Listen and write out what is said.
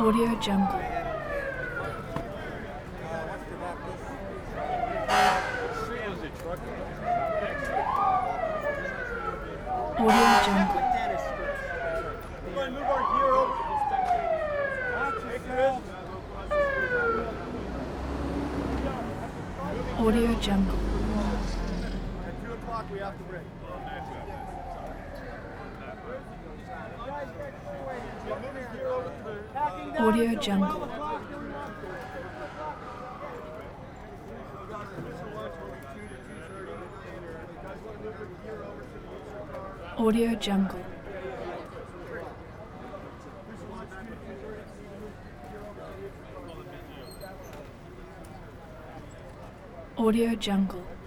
Audio Jungle. Audio Jungle. Audio Jungle. At 2 o'clock we have to break. Audio Jungle. Audio Jungle. Audio Jungle.